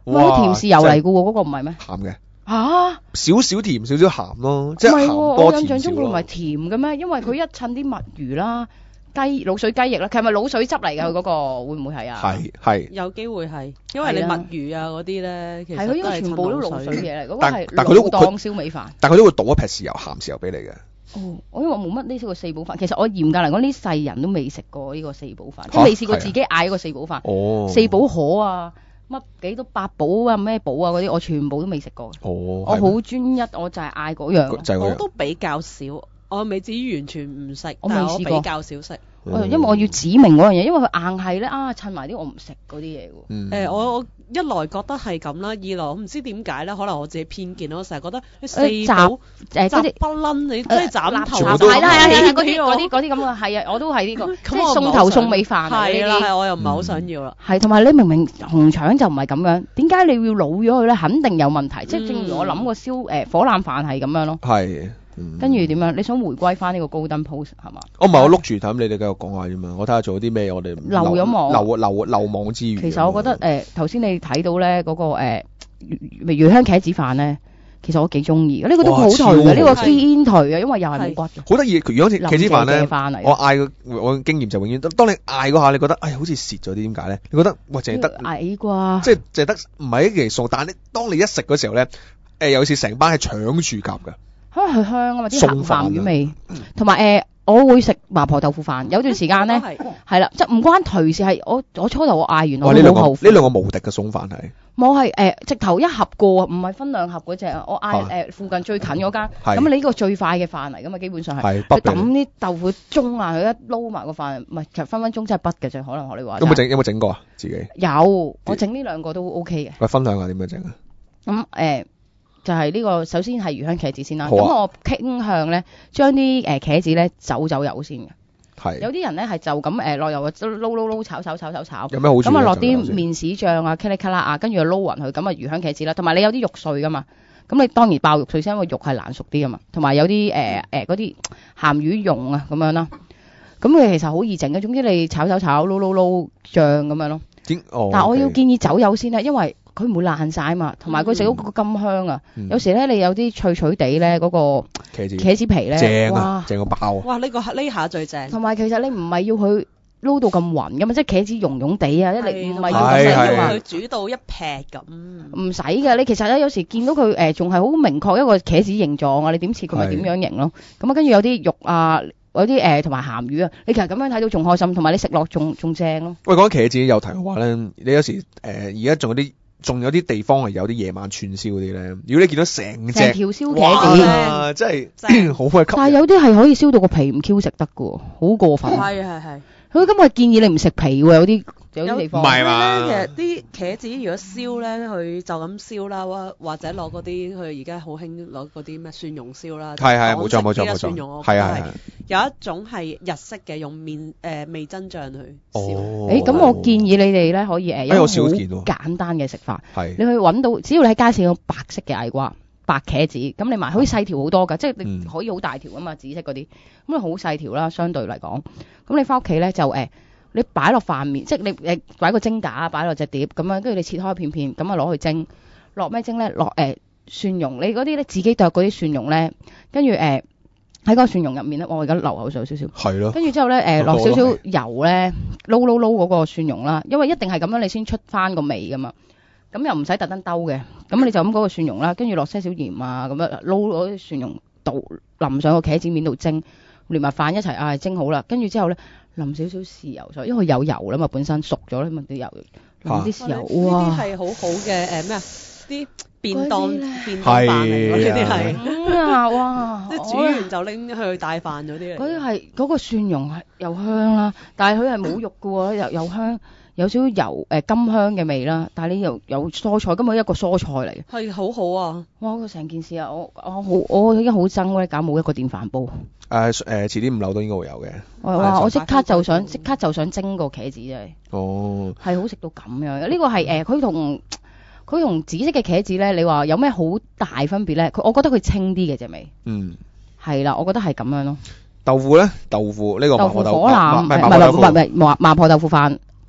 哇，甜豉油嚟嘅喎，嗰個唔係咩？
鹹嘅。
少
少甜少少鹹咯，即係鹹多甜少咯。我印象中佢唔係
甜嘅咩？因為佢一襯啲墨魚啦、滷水雞翼啦，佢係咪滷水汁嚟㗎？佢嗰個會唔會係啊？
係
有機會係，因為你墨魚啊嗰啲咧，其實
係佢應該全部都滷水嘢嚟，嗰個係
但佢都
當燒味飯。
但佢都會倒一撇豉油、鹹豉油俾你嘅。
我因為我冇乜呢個四寶飯，其實我嚴格嚟講，呢世人都未食過呢個四寶飯，即係未試過自己嗌一個四寶飯。四寶河啊！乜幾多八寶啊咩寶啊嗰啲，我全部都未食過。我好專一，我就係嗌嗰樣。
我都比較少，我未至於完全唔食，但係我比較少食。
因為我要指明嗰樣嘢，因為佢硬係咧襯埋啲我唔食嗰啲嘢喎。
我一來覺得係咁啦，二來我唔知點解咧，可能我自己偏見咯，我成日覺得四寶雜不撚你即係斬頭
係啦嗰啲咁嘅係啊，我都係呢個即係送頭送尾飯
係啦，係我又唔係好想要啦。
係同埋你明明紅腸就唔係咁樣，點解你要老咗佢咧？肯定有問題，即係正如我諗個火腩飯係咁樣咯。
係。
跟住點樣？你想回歸翻呢個高登 post 係嘛？
我唔係我碌住睇，你哋繼續講下啫嘛。我睇下做啲咩，我哋
漏咗網，
漏網之魚。
其實我覺得頭先你睇到咧嗰個魚香茄子飯咧，其實我幾中意。呢個都好頹嘅，呢個堅頹嘅，因為又係冇骨嘅。
好得意，魚香茄子飯咧，我經驗就永遠，當你嗌嗰下，你覺得好似蝕咗啲，點解咧？你覺得哇，淨係得
矮啩？
即係淨係得唔係一件餸，但係你當你一食嗰時候咧，有時成班係搶住夾㗎。可能係香啊嘛，啲鹹魚味，同埋我會食麻婆豆腐飯。有段時間咧，係啦，即係唔關頹事，係我初頭我嗌完，我好後悔。 呢兩個無敵嘅餸飯係。
冇係直頭一盒過，唔係分兩盒嗰隻。我嗌附近最近嗰間，咁你呢個最快嘅飯嚟㗎嘛，基本上係。佢揼啲豆腐盅啊，佢一撈埋個飯，唔係其實分分鐘真係筆嘅啫，可能學你話。
有冇整過啊？自己
有，我整呢兩個都 OK 嘅。
喂，分享下點樣整啊？
咁就係呢個，首先係魚香茄子先啦。咁我傾向咧，將啲茄子咧走油先嘅。係。有啲人咧係就咁落油撈炒。
有咩好處？
咁啊落啲麵豉醬啊，茄哩卡啦啊，跟住撈勻佢，咁啊魚香茄子啦。同埋你有啲肉碎噶嘛，咁你當然爆肉碎先，因為肉係難熟啲噶嘛。同埋有啲嗰啲鹹魚蓉啊咁樣啦。咁佢其實好易整嘅，總之你炒撈醬咁樣咯。但係我要建議走油先咧，因為佢唔會爛晒嘛，同埋佢食到個甘香啊。有時咧你有啲脆地咧嗰個茄子皮咧，
正啊，正個爆。
哇！呢下最正。
同埋其實你唔係要佢撈到咁勻噶嘛，即係茄子溶地啊，一嚟唔係要
佢煮到一劈咁。
唔使嘅，你其實咧有時見到佢仲係好明確一個茄子形狀啊，你點切佢咪點樣形咯。咁啊跟住有啲肉啊。有啲同埋鹹魚啊，你其實咁樣睇到仲開心，同埋你食落仲正咯。
喂，講起茄子有題嘅話咧，你有時而家仲有啲地方係有啲夜晚串燒嗰啲咧。如果你見到成
條燒茄
子，真係好鬼吸引。
但係有啲係可以燒到個皮唔 Q 食得嘅，好過分。
係。
佢今日建議你唔食皮喎，有啲地方。
唔係嘛？
其實啲茄子如果燒咧，佢就咁燒啦，或者攞嗰啲佢而家好興攞嗰啲咩蒜蓉燒啦。
係冇錯。係。
有一種係日式嘅，用味噌醬去燒。
咁我建議你哋咧可以有好簡單嘅食法。你去揾到，只要你喺街市有白色嘅矮瓜、白茄子，咁你買可以細條好多㗎，即係你可以好大條啊嘛，紫色嗰啲，咁你好細條啦，相對嚟講。咁你翻屋企咧就你擺落飯面，即係你擺個蒸架，擺落隻碟咁樣，跟住你切開片片，咁啊攞去蒸。落咩蒸咧？落蒜蓉，你嗰啲咧自己剁嗰啲蒜蓉咧，跟住喺個蒜蓉入面咧，我而家流口水少少。係咯。跟住之後咧落少少油咧，撈嗰個蒜蓉啦，因為一定係咁樣你先出翻個味噶嘛。咁又唔使特登兜嘅，咁你就咁嗰個蒜蓉啦，跟住落些少鹽啊，咁樣撈嗰啲蒜蓉淋上個茄子面度蒸，連埋飯一齊蒸好啦，跟住之後咧淋少少豉油水，因為佢有油啦嘛，本身熟咗啦嘛啲油，淋啲豉油。哇！
呢啲係好好嘅咩啊？啲便當飯嚟㗎，呢啲係。哇！即係煮完就拎去帶飯嗰啲嚟。
嗰啲係嗰個蒜蓉係又香啦，但係佢係冇肉㗎喎，又香。有少少油甘香嘅味啦，但係你又有蔬菜，根本一個蔬菜嚟嘅。
係好好啊！
哇！成件事啊，我已經好憎咧，搞冇一個電飯煲。
遲啲5樓都應該會有嘅。
我即刻就想蒸個茄子真係。哦。係好食到咁樣嘅，呢個係佢同紫色嘅茄子咧，你話有咩好大分別咧？我覺得佢清啲嘅隻味。嗯。係啦，我覺得係咁樣咯。
豆腐咧？豆腐呢個麻婆豆腐。
火腩唔係麻婆豆腐飯。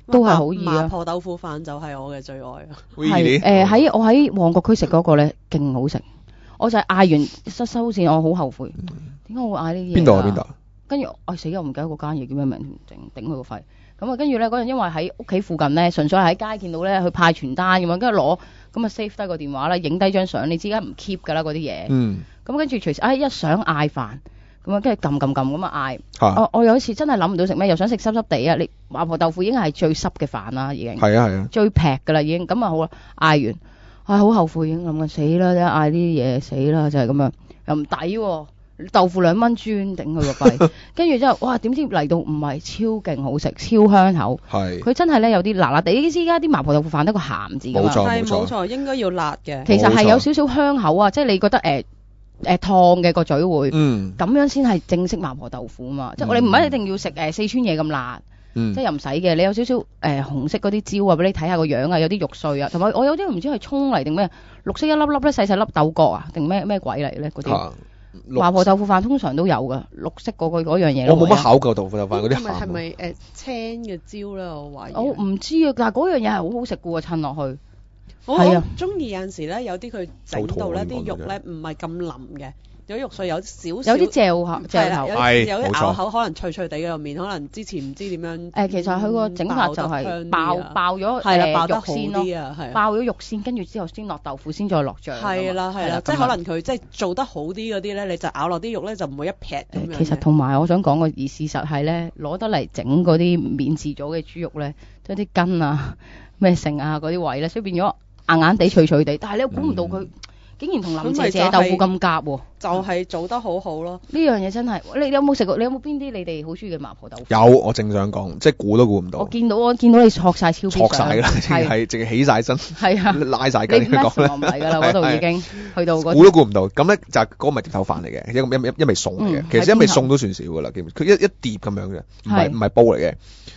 都係好易啊。
麻婆豆腐飯就係我嘅最愛啊。
係我喺旺角區食嗰個咧，勁好食。我就係嗌完收線，我好後悔，點解我會嗌呢啲嘢？邊度？跟住死我唔記得嗰間嘢叫咩名，頂佢個肺。咁啊，跟住咧嗰陣因為喺屋企附近咧，純粹係喺街見到咧，去派傳單咁樣，跟住攞咁啊 save 低個電話啦，影低張相，你知而家唔 keep 㗎啦嗰啲嘢。咁跟住隨時一想嗌飯，咁啊跟住撳咁啊嗌。我有一次真係諗唔到食咩，又想食濕濕地啊！你麻婆豆腐已經係最濕嘅飯啦，已經。係啊。最劈㗎啦已經，咁啊好啦，嗌完。好後悔，已經諗緊死啦！嗌呢啲嘢死啦，就係咁樣，又唔抵喎。豆腐2蚊磚頂佢個肺，跟住之後哇，點知嚟到唔係超勁好食，超香口。佢真係咧有啲辣辣地。依家啲麻婆豆腐飯得個鹹字㗎嘛。
冇錯，應該要辣嘅。
其實係有少少香口啊，即係你覺得燙嘅個嘴會，咁樣先係正式麻婆豆腐啊嘛。即係我哋唔係一定要食四川嘢咁辣。即係又唔使嘅，你有少少紅色嗰啲椒啊，俾你睇下個樣啊，有啲肉碎啊，同埋我有啲唔知係葱嚟定咩，綠色一粒粒咧細粒豆角啊，定咩鬼嚟咧嗰啲。麻婆豆腐飯通常都有噶，綠色嗰樣嘢。
我冇乜考究豆腐飯嗰啲鹹。
係咪青嘅椒咧？我懷疑。
我唔知啊，但係嗰樣嘢係好好食嘅喎，襯落去。
我中意有陣時咧，有啲佢整到咧啲肉咧唔係咁腍嘅。有肉碎有少少，有啲嚼頭，有啲咬口可能脆脆地嘅面，可能之前唔知點樣。
其實佢個整法就係爆咗肉先咯，爆咗肉先，跟住之後先落豆腐，先再落醬。
係啦，即係可能佢即係做得好啲嗰啲咧，你就咬落啲肉咧就唔會一撇咁樣。
其實同埋我想講個事實係咧，攞得嚟整嗰啲免治咗嘅豬肉咧，即係啲筋啊、咩剩啊嗰啲位咧，所以變咗硬硬地、脆脆地，但係你又估唔到佢。竟然同林姐姐豆腐咁夾喎，
就係做得好好咯。
呢樣嘢真係，你有冇食過？你有冇邊啲你哋好中意嘅麻婆豆腐？
有，我正想講，即係估都估唔到。
我見到你戳晒超邊上，
戳晒啦，係淨係起晒身，拉晒筋。你
咩時候唔係㗎啦？嗰度已經去到嗰。
估都估唔到，咁咧就嗰個咪碟頭飯嚟嘅，一味餸嚟嘅。其實一味餸都算少㗎啦，佢一碟咁樣嘅，唔係煲嚟嘅。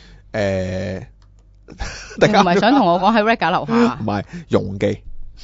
你唔係想同我講喺 Rega 樓下？
唔係容記。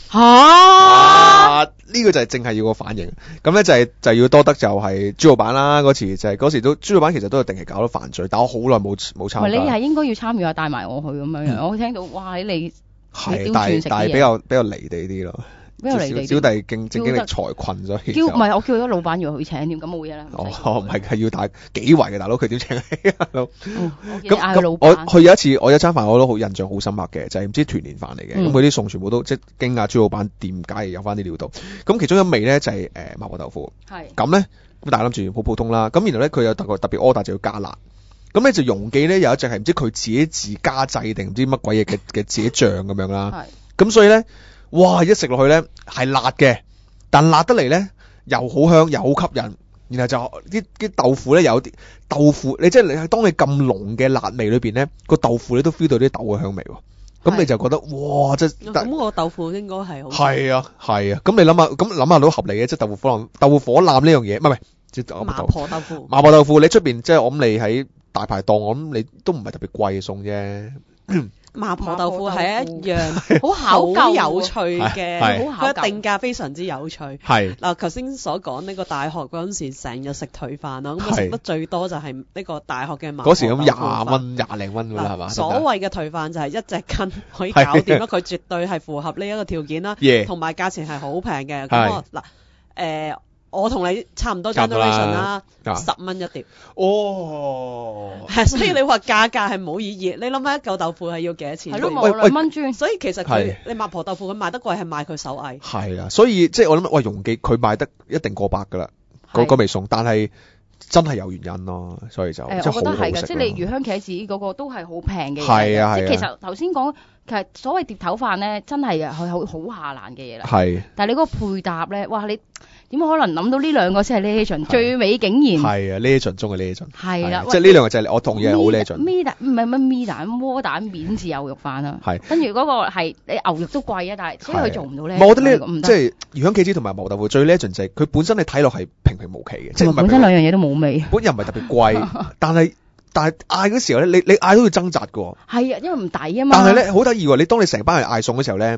呢
個就係淨係要個反應，咁咧就要多得就係豬肉版啦。嗰時都豬肉版其實都有定期搞到犯罪，但我好耐冇參加。
你係應該要參與下，帶埋我去咁樣。我聽到哇，你
係但係比較離地啲咯。小弟經歷財困咗，
唔係我叫咗老闆要去請添，咁冇嘢啦。
唔係係要帶幾圍嘅大佬，佢點請啊？
咁
我去有一次，我有餐飯我都好印象好深刻嘅，就係唔知團年飯嚟嘅。咁佢啲餸全部都即係經阿豬老闆店解有翻啲料到。咁其中一味咧就係麻婆豆腐。係咁咧，咁大家諗住好普通啦。咁然後咧佢有特別 order 就要加辣。咁咧就容記咧有一隻係唔知佢自家製定唔知乜鬼嘢嘅自己醬咁樣啦。係咁所以咧。哇！一食落去咧係辣嘅，但辣得嚟咧又好香又好吸引，然後就啲豆腐咧有啲豆腐，你即係你係當你咁濃嘅辣味裏邊咧，個豆腐你都 feel 到啲豆嘅香味喎，咁你就覺得哇！即係
咁個豆腐應該係好
係啊，咁你諗下都合理嘅，即係豆腐火腩呢樣嘢，唔係即係麻婆豆腐，你出邊即係我諗你喺大排檔，我諗你都唔係特別貴嘅餸啫。
麻婆豆腐係一樣
好
有趣嘅，佢定價非常之有趣。係嗱，頭先所講呢個大學嗰陣時成日食頹飯啦，咁我食得最多就係呢個大學嘅麻婆豆腐飯。嗰時咁20蚊20零蚊㗎啦，係嘛？所謂嘅頹飯就係一隻斤可以搞掂啦，佢絕對係符合呢一個條件啦，同埋價錢係好平嘅。咁嗱我同你差唔多 generation 啦，10蚊一碟。哦，係，所以你話價格係冇意義。你諗下一嚿豆腐係要幾多錢？係咯，冇2蚊磚。所以其實你麻婆豆腐佢賣得貴係賣佢手藝。係啊，
所以即係我諗，喂，容記佢賣得一定過百㗎啦，嗰味餸，但係真係有原因咯，所以就
我覺得係嘅，即係你魚香茄子嗰個都係好平嘅嘢。
係啊，
即係其實頭先講，其實所謂碟頭飯咧，真係佢好下欄嘅嘢啦。
係。但
係你嗰個配搭咧，哇你！點可能諗到呢兩個先係 legend？最尾竟然
係啊 legend 中嘅 legend。係啦，即係呢兩個就係我同意係好 legend。咪蛋唔係乜咪蛋窩蛋免治牛肉飯啊。係。跟住嗰個係你牛肉都貴啊，但係所以佢做唔到咧。 我覺得呢即係魚香茄子同埋麻婆豆腐最 legend 就係佢本身你睇落係平平無奇嘅，即係
本身兩樣嘢都冇味。
本又唔係特別貴，但係嗌嗰時候咧，你嗌都要掙扎㗎。
係啊，因為唔抵啊嘛。
但係咧好得意喎，當你成班人嗌餸嘅時候咧。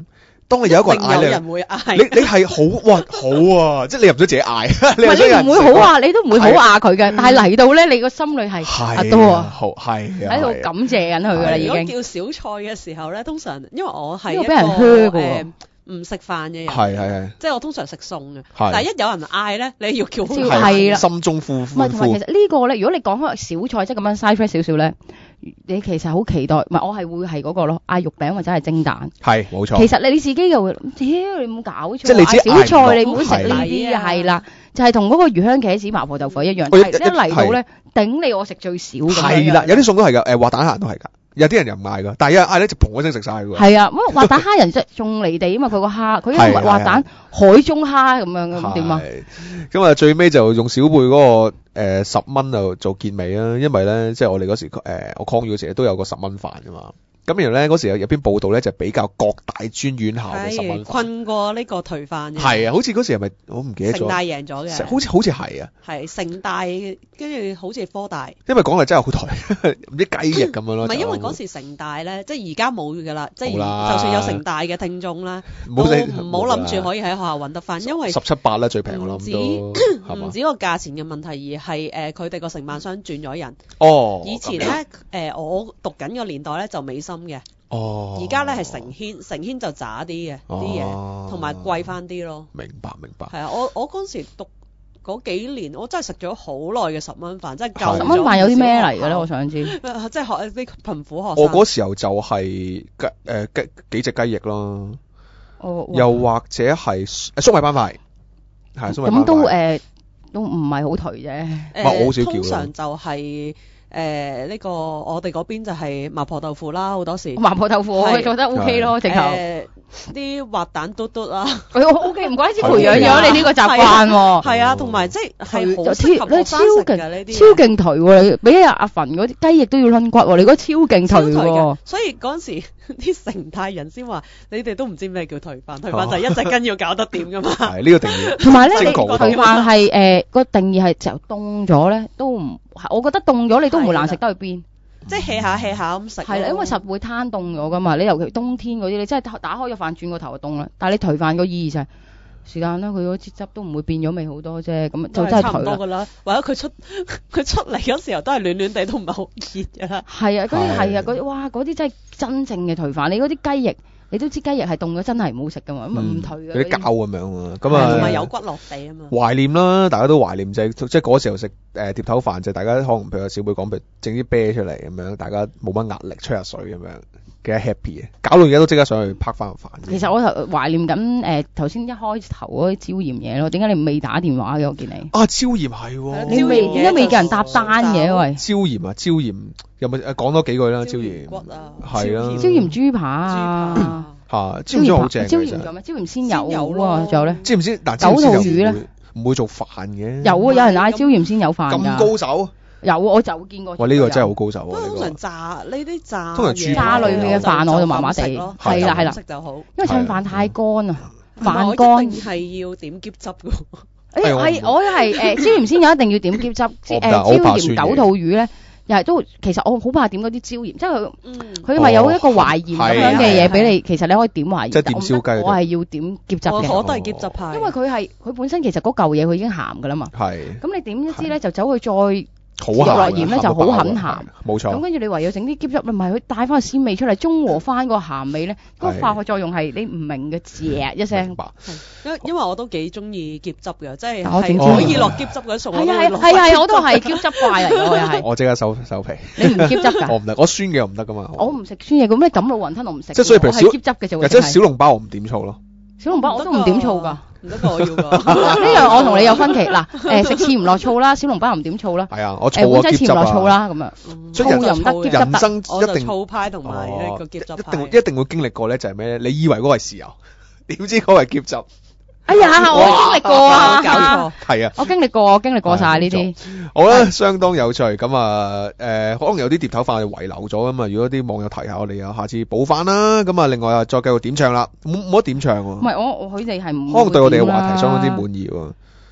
當有一個人嗌
有人會嗌，
你係好啊，即係你入咗自己嗌，
你唔會好話，你都唔會好話佢嘅。但係嚟到咧，你個心裏係多啊，
好係
喺度感謝緊佢㗎啦已經。
如果叫小菜嘅時候咧，通常因為我係
一個俾人噓嘅
唔食飯嘅人，
係，
即係我通常食餸嘅，但係一有人嗌咧，你要叫
係啦，
心中呼呼。
唔係，同埋其實呢個咧，如果你講開小菜，即係咁樣 side track 少少咧，你其實好期待，唔係我係會係嗰個咯，嗌肉餅或者係蒸蛋，
係冇錯。
其實你自己又會，屌你冇搞錯，
即係你
小菜你唔好食呢啲嘅，係啦，就係同嗰個魚香茄子麻婆豆腐一樣，一嚟到咧頂你我食最少咁樣。
係啦，有啲餸都係㗎，滑蛋蝦都係㗎。有啲人又唔嗌㗎，但係有人嗌咧就嘭一聲食晒㗎喎。係
啊，咁滑蛋蝦仁即係仲離地啊嘛，佢個蝦，佢一滑蛋海中蝦咁樣咁點啊？
咁啊最尾就用小貝嗰個10蚊就做結尾啦，因為咧即係我哋嗰時我 call 嗰時都有個10蚊飯㗎嘛。咁然後咧嗰時有篇報道咧就比較各大專院校嘅10蚊飯，
困過呢個頹飯嘅。
係啊，好似嗰時係咪我唔記得咗？
城大贏咗嘅，
好似係啊。
係城大跟住好似科大。
因為講嚟真係好頹，唔知雞翼咁樣咯。
唔係因為嗰時城大咧，即係而家冇㗎啦，即係就算有城大嘅聽眾啦，唔好諗住可以喺學校揾得翻，因為
17、8啦最平我諗都
唔止個價錢嘅問題，而係佢哋個承辦商轉咗人。
哦，
以前咧我讀緊個年代咧就美心嘅。哦，而家咧係成軒就渣啲嘅啲嘢，同埋貴翻啲咯。
明白。
係啊，我嗰時讀嗰幾年，我真係食咗好耐嘅10蚊飯，真係夠。
10蚊飯有啲咩嚟嘅咧？我想知。
即係學啲貧苦學生。
我嗰時候就係幾隻雞翼咯，又或者係粟米斑塊，係粟米斑塊。
咁都唔係好頹啫。
我好少叫。
通常就係。呢個我哋嗰邊就係麻婆豆腐啦，好多時。
麻婆豆腐我覺得 OK 咯，直頭。
啲滑蛋嘟嘟啦。
OK， 唔怪之培養咗你呢個習慣喎。
係啊，同埋即係好適合學生食嘅呢啲。
超勁頹喎！你俾阿馮嗰啲雞翼都要攆骨喎，你嗰個超勁頹喎。
所以嗰陣時啲城大人先話：你哋都唔知咩叫頹飯，頹飯就係一隻羹要搞得掂㗎嘛。
係呢個定義。
同埋咧，你頹飯係個定義係就凍咗咧，都唔。我覺得凍咗你都唔會難食得去邊，
即係 hea 下咁食。係啦，
因為實會攤凍咗噶嘛。你尤其冬天嗰啲，你真係打開咗飯轉個頭就凍啦。但係你頹飯個意義就係時間啦，佢嗰啲汁都唔會變咗味好多啫。咁就真係頹啦。多啦，
或者佢出嚟嗰時候都係暖暖地，都唔係好熱㗎啦。
係啊，嗰啲係啊，嗰啲哇，嗰啲真係真正嘅頹飯。你嗰啲雞翼。你都知雞翼係凍咗真係唔好食噶嘛，咁唔頹嘅。
有啲膠咁樣啊，咁啊，
同埋有骨落地啊嘛。
懷念啦，大家都懷念即係嗰時候食碟頭飯，就大家可能譬如小貝講，譬如整啲啤出嚟咁樣，大家冇乜壓力，吹下水咁樣，幾 happy 嘅。搞到而家都即刻上去拍翻個飯。
其實我懷念緊頭先一開頭嗰啲椒鹽嘢咯，點解你未打電話嘅？我見你
啊，椒鹽係喎，
你點解未叫人搭單嘅？喂，
椒鹽有冇講多幾句啦？椒鹽
骨啊，
係啊，
椒鹽豬扒啊。
椒鹽好正，
椒鹽做咩？椒鹽鮮魷喎，仲有咧？
知唔知？嗱，
九肚魚咧，
唔會做飯嘅。
有啊，有人嗌椒鹽鮮魷飯㗎。
咁高手？
有，我就見過。
哇！呢個真係好高手喎。
通常炸呢啲炸，
通常
炸類嘅飯我就麻麻地，係啦，
食就好。
因為襯飯太乾啊，飯乾。
一定係要點喼汁㗎。
我係椒鹽鮮魷一定要點喼汁，椒鹽九肚魚咧。又係都，其實我好怕點嗰啲椒鹽，即係佢咪有一個淮鹽咁樣嘅嘢俾你，其實你可以點淮鹽。
即係點燒雞。
我係要點喼汁嘅。
我都係喼汁派。因為
佢本身其實嗰嚿嘢佢已經鹹㗎啦嘛。
係。咁
你點一支咧就走去再落鹽咧就好很鹹。
冇錯。
咁跟住你唯有整啲喼汁，咪佢帶翻個鮮味出嚟，中和翻個鹹味咧。嗰個化學作用係你唔明嘅，啫一聲。
因為我都幾中意喼汁嘅，即係可以落喼汁嗰啲餸。
係，我都係喼汁怪嚟嘅，我又係。
我即刻收皮。
你唔喼汁㗎？
我唔得，我酸嘅唔得㗎嘛。
我唔食酸嘢，咁你咁老雲吞我唔食。
即係所以譬如
小喼汁嘅就會。
即係小籠包我唔點醋咯。
小籠包我都唔點醋㗎。
唔得我要㗎。
呢樣我同你有分歧嗱，食翅唔落醋啦，小籠包唔點醋啦。
係啊，我醋啊喼汁
唔落醋啦咁樣。
醋又唔得，喼汁
人生一定醋派同埋呢個喼汁派。
一定會經歷過咧，就係咩咧？你以為嗰個係豉油，點知嗰個係喼汁。
哎呀，我經歷過啊，
搞錯，
係啊，
我經歷過晒呢啲。
好啦，相當有趣。咁啊，可能有啲碟頭飯係遺留咗咁啊。如果啲網友提下我哋啊，下次補翻啦。咁啊，另外啊，再繼續點唱啦，冇得點唱喎。
唔係佢哋係唔
可能對我哋嘅話題相當之滿意喎。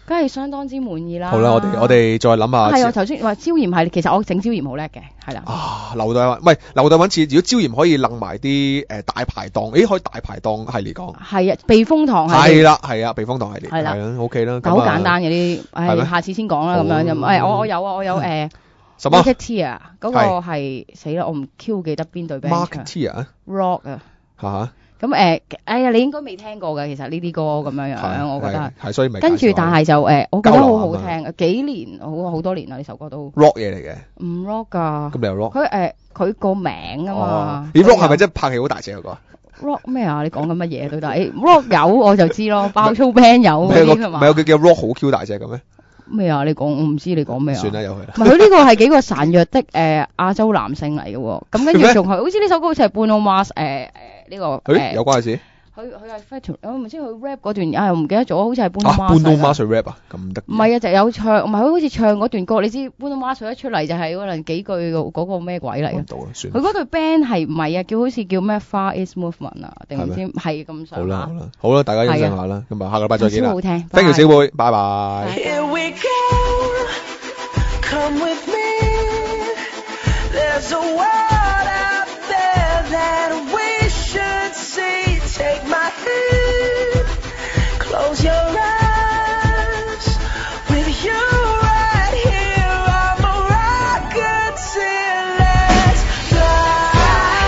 梗係相當之滿意啦。
好啦，我哋再諗下。
係啊，頭先話椒鹽係，其實我整椒鹽好叻嘅，係啦。
啊，劉大穩，唔係劉大穩似，如果椒鹽可以擸埋啲大排檔，可以大排檔系列講。係啊，避風塘系列。係啦，避風塘系列。係啦，OK 啦。好簡單嘅啲，下次先講啦，咁樣就我有Marketeer 嗰個係死啦，我唔 Q 記得邊隊 band。Marketeer Rock 啊。嚇！咁哎呀，你應該未聽過嘅，其實呢啲歌咁樣，我覺得係，所以咪跟住，但係就我覺得好好聽，幾年好多年啦，呢首歌都 rock 嘢嚟嘅，唔 rock 㗎。咁你又 rock？佢個名啊嘛。你 rock 係咪即係拍戲好大隻嗰個 ？rock 咩啊？你講緊乜嘢到底 ？rock 有我就知咯，爆粗 band 有嗰啲係嘛？唔係有叫 rock 好 Q 大隻嘅咩？咩啊？你講我唔知你講咩啊？算啦，由佢啦。唔係佢呢個係幾個孱弱的亞洲男性嚟嘅喎，咁跟住仲係好似呢首歌好似係 Bruno Mars 呢個有關事。佢係 Fatal，我唔知佢 rap 嗰段，我唔記得咗，好似係 Bruno Mars rap 啊，咁得意。唔係啊，就有唱，唔係佢好似唱嗰段歌，你知 Bruno Mars 一出嚟就係可能幾句嗰個咩鬼嚟嘅。佢嗰隊 band 係唔係啊？好似叫咩 Far East Movement 啊，定唔知係咁上下。好啦，大家欣賞下啦，咁啊下個禮拜再見啦。好聽 ，thank you 小妹，拜拜。Here we go, come with me. There's a world out there that we should see. Take my hand, close your eyes. With you right here, I'm a rocket till let's fly.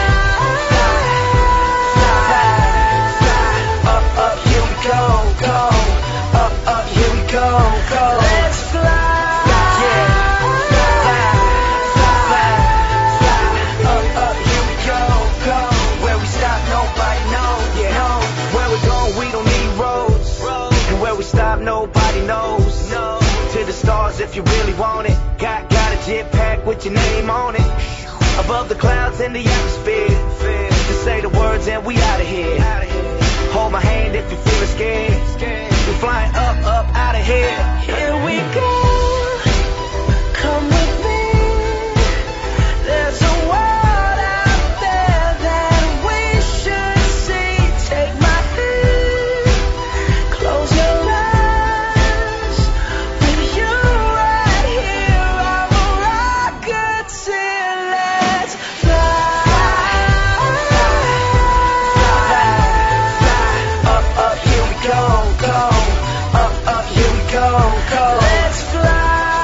Up, here we go. Up, here we go. Let's fly. Nobody knows. To the stars if you really want it. Got a jet pack with your name on it. Above the clouds in the atmosphere. Just say the words and we out of here. Hold my hand if you feeling scared. We're flying up out of here. Here we go. Come with me. There's a world out there that we should see. Take my hand, close your eyes. With you right here, I'm a rocket till let's fly. Up, here we go. Up, here we go. Let's fly.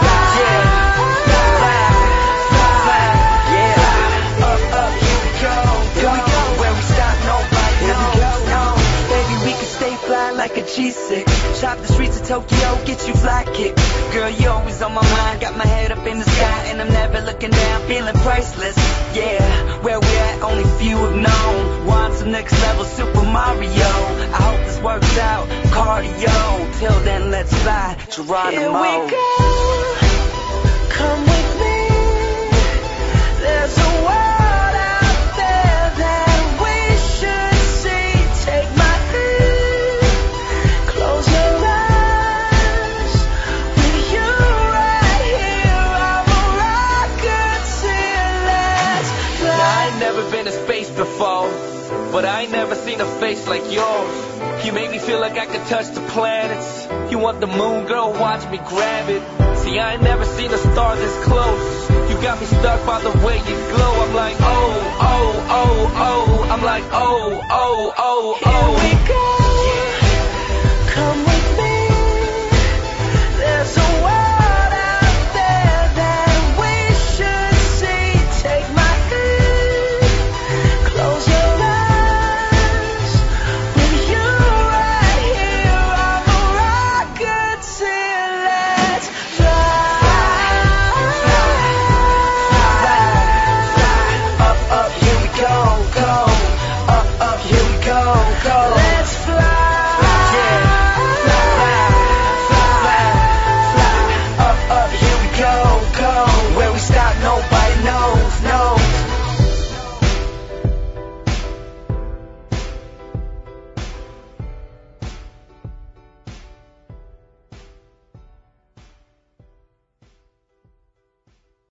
Like a G6, shop the streets of Tokyo, get you fly kick. Girl, you always on my mind, got my head up in the sky, and I'm never looking down, feeling priceless. Yeah, where we at, only few have known. Want some next level Super Mario. I hope this works out, cardio. Till then, let's fly, Geronimo. Here we go, come with me. There's a world out there that we should see. Take my hand, close your eyes. With you right here, I'm a rocket till let's fly. Now, I ain't never been to space before, but I ain't never seen a face like yours. You make me feel like I could touch the planets. You want the moon, girl, watch me grab it. See, I ain't never seen a star this close. You got me stuck by the way you glow. I'm like, oh, oh, oh, oh. I'm like, oh, oh, oh, oh. Here we go, come with me.